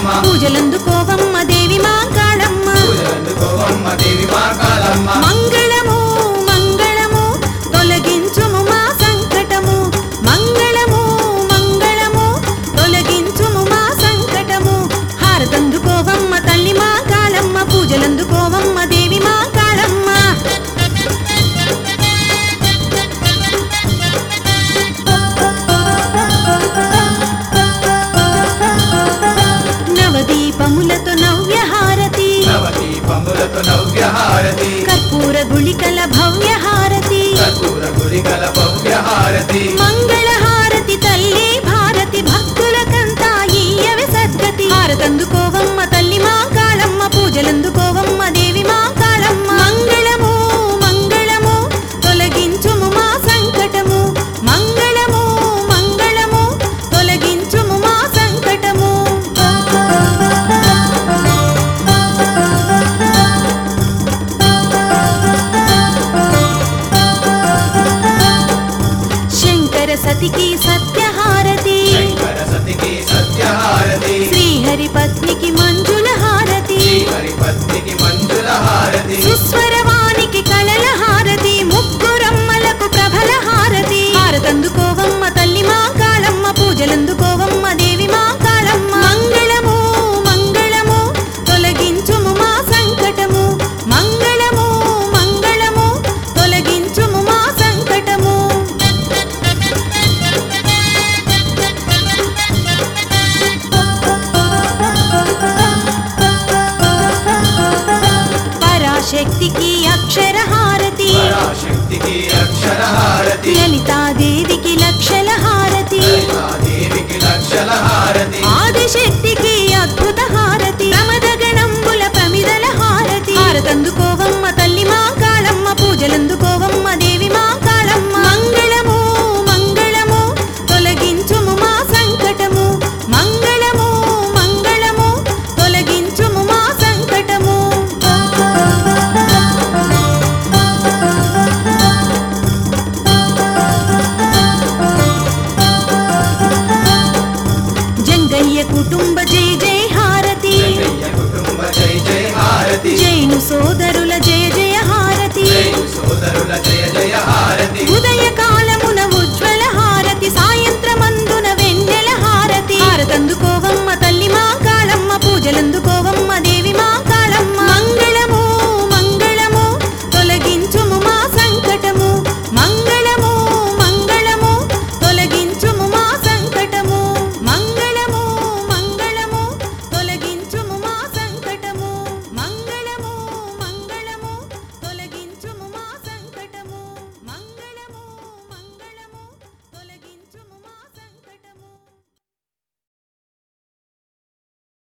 కాళమ్మ పూజలందుకోవమ్మ దేవి మా కాళమ్మ పూజలందుకోవమ్మ దేవి మా కాళమ్మ మంగళము మంగళము తొలగించుము మా సంకటము మంగళము మంగళము తొలగించుము మా సంకటము హారతందుకోవమ్మ తల్లి మా కాళమ్మ పూజలందుకోవమ్మ దేవి మా కాళమ్మ నవదీపములతో నవ్యహారతి నవదీపములతో నవ్యహారతి కర్పూర గుళికల భవ్యహారతి కర్పూర గుళికల భవ్యహారతి మంగళహారతి తల్లి భారతి భక్తులకంతా ఇయ్యవే సద్గతి హారతందుకోవమ్మ తల్లి మా కాళమ్మ పూజలందుకోవమ్మ దేవి మా కాళమ్మ మంగళము మంగళము తొలగించుము మా సంకటము మంగళము మంగళము తొలగించుము మా సంకటము శంకర సతికి సత్యహారతి శంకర సతికి సత్యహారతి శ్రీహరి పత్నికి మంజుల హారతి హరి పత్నికి మంజుల హారతి సుస్వరవానికి కళల హారతి ముగ్గురమ్మలకు ప్రభల హారతి హారతందుకోవమ్మ తల్లి మా కాళమ్మ పూజలందుకోవమ్మ దేవి మా కాళమ్మ మంగళము మంగళము తొలగించుము మా సంకటము మంగళము మంగళము తొలగించుము మా సంకటము పరాశక్తికి అక్షరహారతి పరాశక్తికి అక్షరహారతి లలితాదేవికి లక్షల హారతి దేవికి లక్షల హారతి ఆదిశక్తికి అద్భుత హారతి ప్రమదగణంబుల ప్రమిదల హారతి హారతందుకోవమ్మ తల్లి మా కాళమ్మ పూజలందుకోవమ్మ దేవి మా కాళమ్మ మంగళము మంగళము తొలగించుము మా సంకటము మంగళము మంగళము తొలగించుము మా సంకటము జంగయ్య కుటుంబ జై జై హారతి జయ కుటుంబ జయ జయ హారతి జైను సోదర